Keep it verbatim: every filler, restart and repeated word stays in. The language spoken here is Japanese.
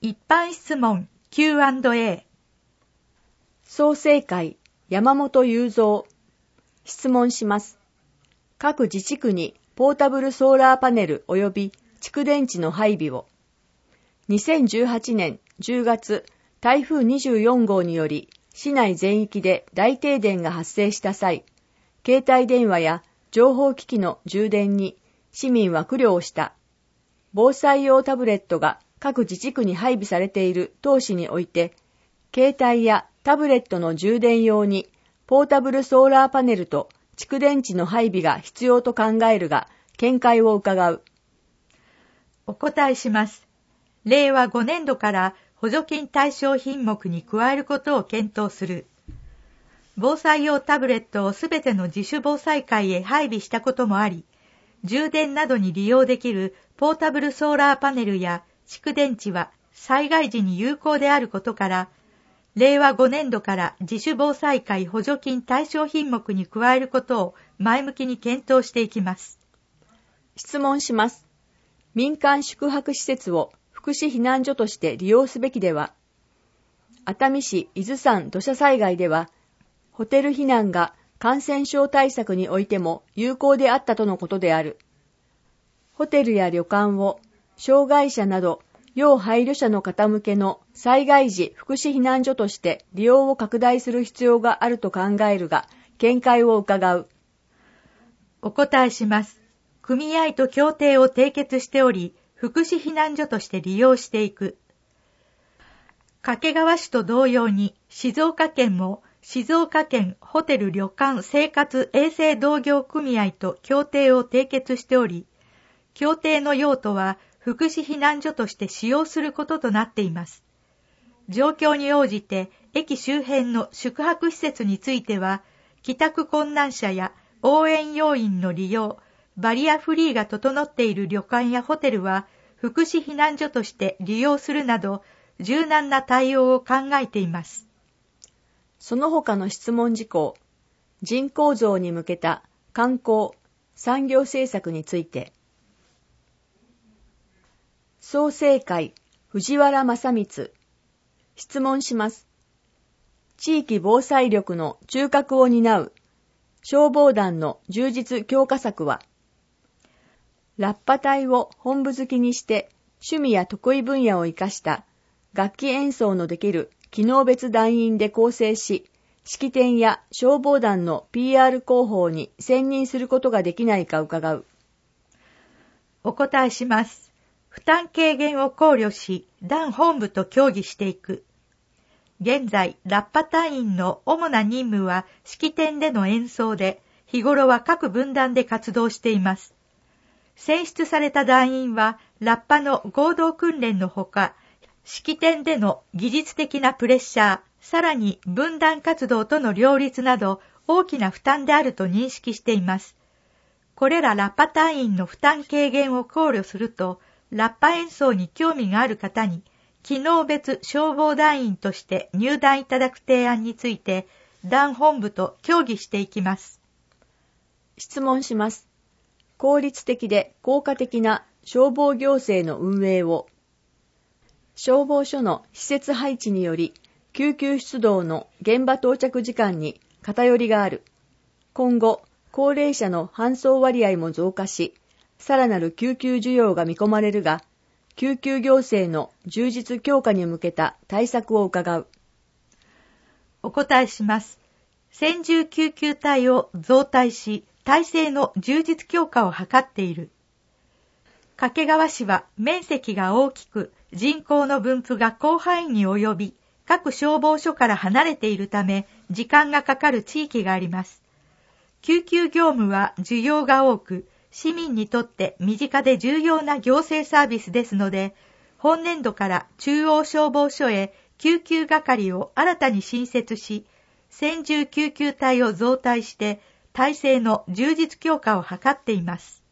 一般質問 キューアンドエー。 創成会山本雄三。質問します。各自治区にポータブルソーラーパネル及び蓄電池の配備を。にせんじゅうはちねんじゅうがつ、台風にじゅうよんごうにより市内全域で大停電が発生した際、携帯電話や情報機器の充電に市民は苦慮をした。防災用タブレットが各自治区に配備されている当市において、携帯やタブレットの充電用にポータブルソーラーパネルと蓄電池の配備が必要と考えるが、見解を伺う。 お答えします。れいわごねんどから補助金対象品目に加えることを検討する。防災用タブレットをすべての自主防災会へ配備したこともあり、充電などに利用できるポータブルソーラーパネルや蓄電池は災害時に有効であることから、れいわごねんどから自主防災会補助金対象品目に加えることを前向きに検討していきます。 質問します。民間宿泊施設を福祉避難所として利用すべきでは。熱海市伊豆山土砂災害では、ホテル避難が感染症対策においても有効であったとのことである。ホテルや旅館を障害者など要配慮者の方向けの災害時福祉避難所として利用を拡大する必要があると考えるが、見解を伺う。 お答えします。組合と協定を締結しており、福祉避難所として利用していく。掛川市と同様に、静岡県も静岡県ホテル旅館生活衛生同業組合と協定を締結しており、協定の用途は福祉避難所として使用することとなっています。状況に応じて駅周辺の宿泊施設については、帰宅困難者や応援要員の利用、バリアフリーが整っている旅館やホテルは福祉避難所として利用するなど、柔軟な対応を考えています。 その他の質問事項、人口増に向けた観光、産業政策について。創成会藤原正光。質問します。地域防災力の中核を担う消防団の充実強化策は、ラッパ隊を本部付きにして趣味や得意分野を生かした楽器演奏のできる機能別団員で構成し、式典や消防団の ピーアール 広報に専任することができないか伺う。 お答えします。負担軽減を考慮し、団本部と協議していく。現在、ラッパ隊員の主な任務は式典での演奏で、日頃は各分団で活動しています。選出された団員は、ラッパの合同訓練のほか、式典での技術的なプレッシャー、さらに分団活動との両立など、大きな負担であると認識しています。これらラッパ隊員の負担軽減を考慮すると、ラッパ演奏に興味がある方に、機能別消防団員として入団いただく提案について、団本部と協議していきます。 質問します。効率的で効果的な消防行政の運営を。消防署の施設配置により、救急出動の現場到着時間に偏りがある。今後、高齢者の搬送割合も増加し、さらなる救急需要が見込まれるが、救急行政の充実強化に向けた対策を伺う。 お答えします。専従救急隊を増隊し、体制の充実強化を図っている。掛川市は面積が大きく、人口の分布が広範囲に及び、各消防署から離れているため、時間がかかる地域があります。救急業務は需要が多く、市民にとって身近で重要な行政サービスですので、本年度から中央消防署へ救急係を新たに新設し、専従救急隊を増隊して体制の充実強化を図っています。